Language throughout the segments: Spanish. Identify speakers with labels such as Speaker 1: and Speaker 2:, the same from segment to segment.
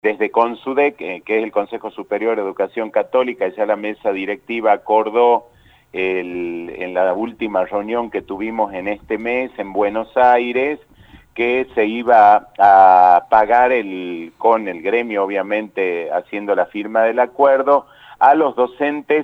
Speaker 1: Desde CONSUDEC, que es el Consejo Superior de Educación Católica, ya la mesa directiva acordó en la última reunión que tuvimos en este mes en Buenos Aires, que se iba a pagar con el gremio, obviamente, haciendo la firma del acuerdo, a los docentes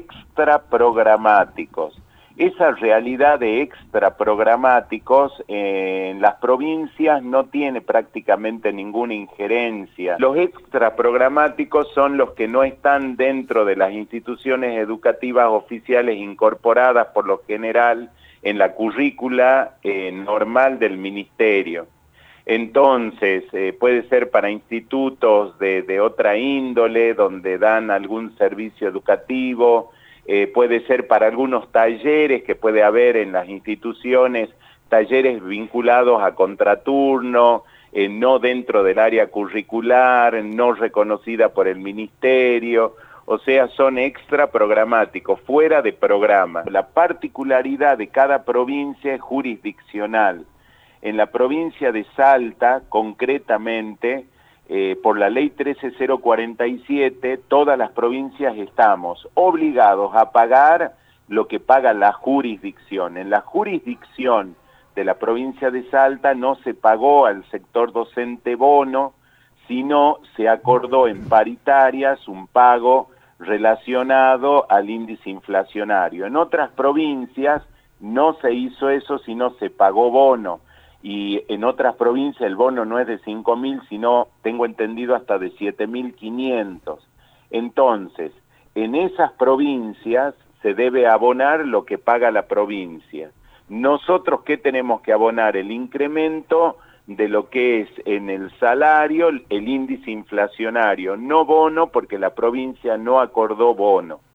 Speaker 1: extraprogramáticos. Esa realidad de extraprogramáticos en las provincias no tiene prácticamente ninguna injerencia. Los extraprogramáticos son los que no están dentro de las instituciones educativas oficiales incorporadas por lo general en la currícula normal del ministerio. Entonces, puede ser para institutos de otra índole, donde dan algún servicio educativo, puede ser para algunos talleres que puede haber en las instituciones, talleres vinculados a contraturno, no dentro del área curricular, no reconocida por el ministerio, o sea, son extra programáticos, fuera de programa. La particularidad de cada provincia es jurisdiccional. En la provincia de Salta, concretamente, por la ley 13047, todas las provincias estamos obligados a pagar lo que paga la jurisdicción. En la jurisdicción de la provincia de Salta no se pagó al sector docente bono, sino se acordó en paritarias un pago relacionado al índice inflacionario. En otras provincias no se hizo eso, sino se pagó bono. Y en otras provincias el bono no es de 5.000, sino, tengo entendido, hasta de 7.500. Entonces, en esas provincias se debe abonar lo que paga la provincia. Nosotros, ¿qué tenemos que abonar? El incremento de lo que es en el salario, el índice inflacionario, no bono, porque la provincia no acordó bono.